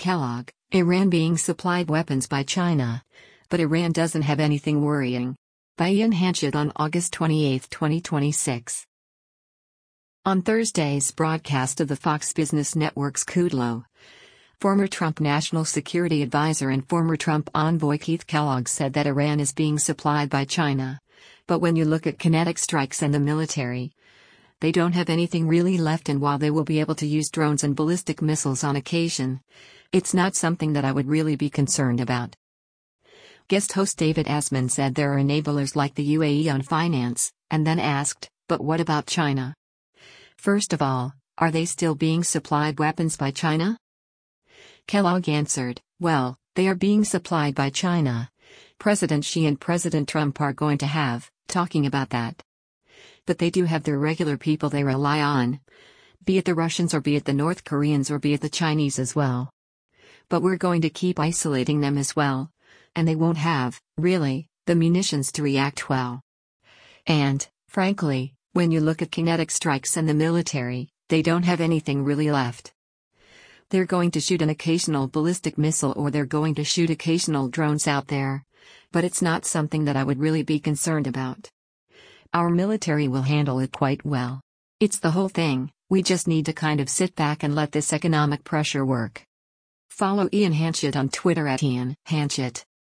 Kellogg, Iran being supplied weapons by China. But Iran doesn't have anything worrying. By Ian Hanchett on August 28, 2026. On Thursday's broadcast of the Fox Business Network's Kudlow, former Trump National Security Advisor and former Trump envoy Keith Kellogg said that Iran is being supplied by China. But when you look at kinetic strikes and the military, they don't have anything really left, and while they will be able to use drones and ballistic missiles on occasion, it's not something that I would really be concerned about. Guest host David Asman said there are enablers like the UAE on finance, and then asked, but what about China? First of all, are they still being supplied weapons by China? Kellogg answered, well, they are being supplied by China. President Xi and President Trump are going to have, talking about that. But they do have their regular people they rely on, be it the Russians or be it the North Koreans or be it the Chinese as well. But we're going to keep isolating them as well, and they won't have, really, the munitions to react well. And, frankly, when you look at kinetic strikes and the military, they don't have anything really left. They're going to shoot an occasional ballistic missile or they're going to shoot occasional drones out there, but it's not something that I would really be concerned about. Our military will handle it quite well. It's the whole thing, we just need to kind of sit back and let this economic pressure work. Follow Ian Hanchett on Twitter at Ian Hanchett.